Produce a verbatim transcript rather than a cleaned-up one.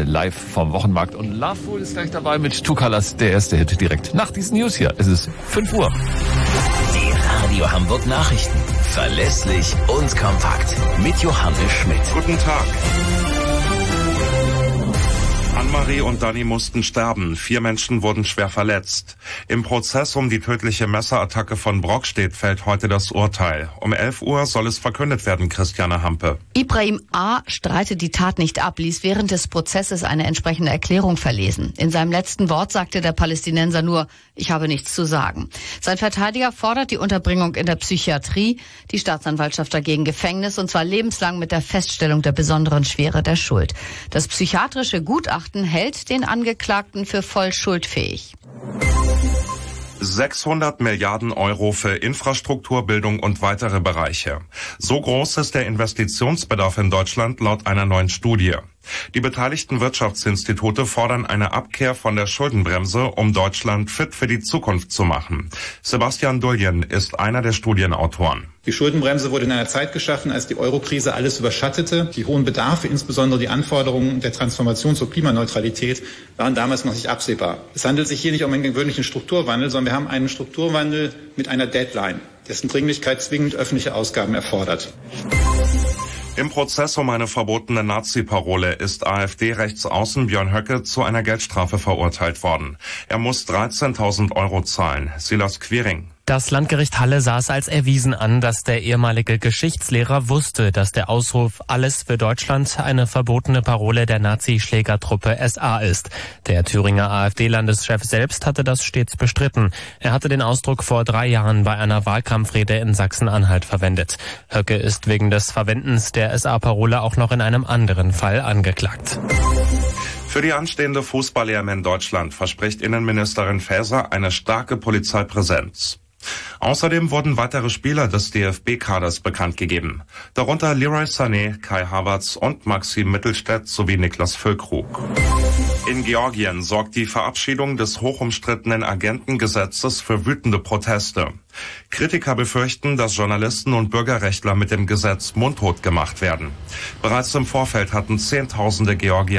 live vom Wochenmarkt. Und Lovefool ist gleich dabei mit Two Colors, der erste Hit direkt nach diesen News hier. Es ist fünf Uhr. Die Radio Hamburg Nachrichten. Verlässlich und kompakt. Mit Johannes Schmidt. Guten Tag. Annemarie und Dani mussten sterben. Vier Menschen wurden schwer verletzt. Im Prozess um die tödliche Messerattacke von Brockstedt fällt heute das Urteil. Um elf Uhr soll es verkündet werden, Christiane Hampe. Ibrahim A. streitet die Tat nicht ab, ließ während des Prozesses eine entsprechende Erklärung verlesen. In seinem letzten Wort sagte der Palästinenser nur, ich habe nichts zu sagen. Sein Verteidiger fordert die Unterbringung in der Psychiatrie, die Staatsanwaltschaft dagegen Gefängnis, und zwar lebenslang mit der Feststellung der besonderen Schwere der Schuld. Das psychiatrische Gutachten hält den Angeklagten für voll schuldfähig. sechshundert Milliarden Euro für Infrastruktur, Bildung und weitere Bereiche. So groß ist der Investitionsbedarf in Deutschland laut einer neuen Studie. Die beteiligten Wirtschaftsinstitute fordern eine Abkehr von der Schuldenbremse, um Deutschland fit für die Zukunft zu machen. Sebastian Duljen ist einer der Studienautoren. Die Schuldenbremse wurde in einer Zeit geschaffen, als die Euro-Krise alles überschattete. Die hohen Bedarfe, insbesondere die Anforderungen der Transformation zur Klimaneutralität, waren damals noch nicht absehbar. Es handelt sich hier nicht um einen gewöhnlichen Strukturwandel, sondern wir haben einen Strukturwandel mit einer Deadline, dessen Dringlichkeit zwingend öffentliche Ausgaben erfordert. Im Prozess um eine verbotene Nazi-Parole ist AfD-Rechtsaußen Björn Höcke zu einer Geldstrafe verurteilt worden. Er muss dreizehntausend Euro zahlen. Silas Quiring. Das Landgericht Halle sah es als erwiesen an, dass der ehemalige Geschichtslehrer wusste, dass der Ausruf "Alles für Deutschland" eine verbotene Parole der Nazi-Schlägertruppe S A ist. Der Thüringer AfD-Landeschef selbst hatte das stets bestritten. Er hatte den Ausdruck vor drei Jahren bei einer Wahlkampfrede in Sachsen-Anhalt verwendet. Höcke ist wegen des Verwendens der S A-Parole auch noch in einem anderen Fall angeklagt. Für die anstehende Fußball-E M in Deutschland verspricht Innenministerin Faeser eine starke Polizeipräsenz. Außerdem wurden weitere Spieler des D F B-Kaders bekannt gegeben. Darunter Leroy Sané, Kai Havertz und Maxim Mittelstädt sowie Niklas Füllkrug. In Georgien sorgt die Verabschiedung des hochumstrittenen Agentengesetzes für wütende Proteste. Kritiker befürchten, dass Journalisten und Bürgerrechtler mit dem Gesetz mundtot gemacht werden. Bereits im Vorfeld hatten Zehntausende Georgier